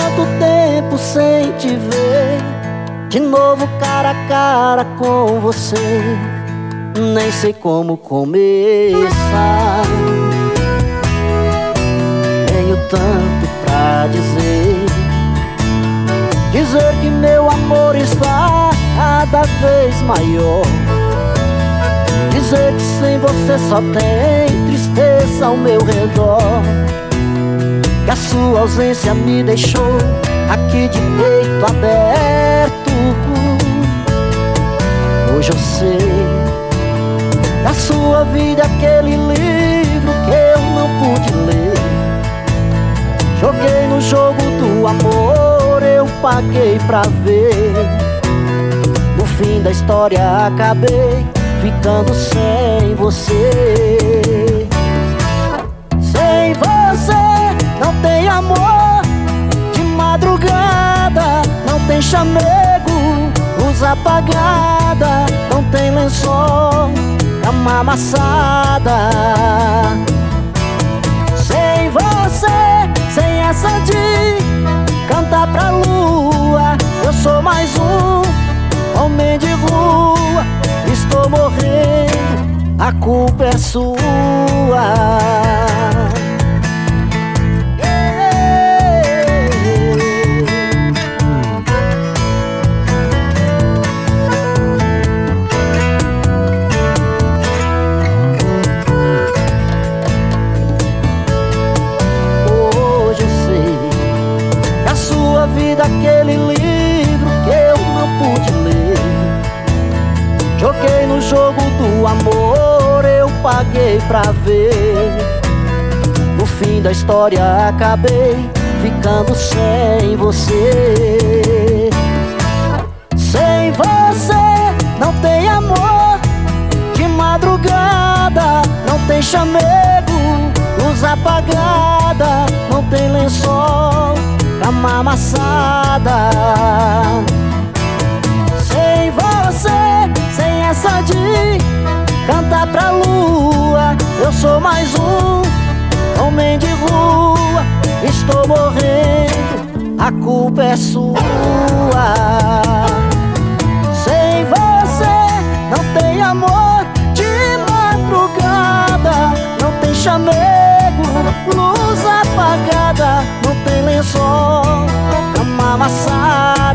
tanto tempo sem te ver, de novo cara a cara com você. Nem sei como começar. Tenho tanto pra dizer, dizer que meu amor está cada vez maior, dizer que sem você só tem tristeza ao meu redor, que a sua ausência me deixou aqui de peito aberto. Hoje eu sei da sua vida aquele livro que eu não pude ler. Joguei no jogo do amor, eu paguei pra ver. No fim da história acabei ficando sem você. Sem você não tem amor, de madrugada não tem chamego, luz apagada, não tem lençol, cama amassada. Sem você, sem essa de cantar pra lua, eu sou mais um homem de rua. Estou morrendo, a culpa é sua. Vida aquele livro que eu não pude ler. Joguei no jogo do amor, eu paguei pra ver. No fim da história acabei ficando sem você. Sem você não tem amor, de madrugada não tem chamego, luz apagada, não tem lençol, cama amassada. Sem você, sem essa de cantar pra lua, eu sou mais um homem de rua. Estou morrendo, a culpa é sua. Sem você não tem amor, de madrugada não tem chamego, luz apagada, não tem lençol, cama amassada.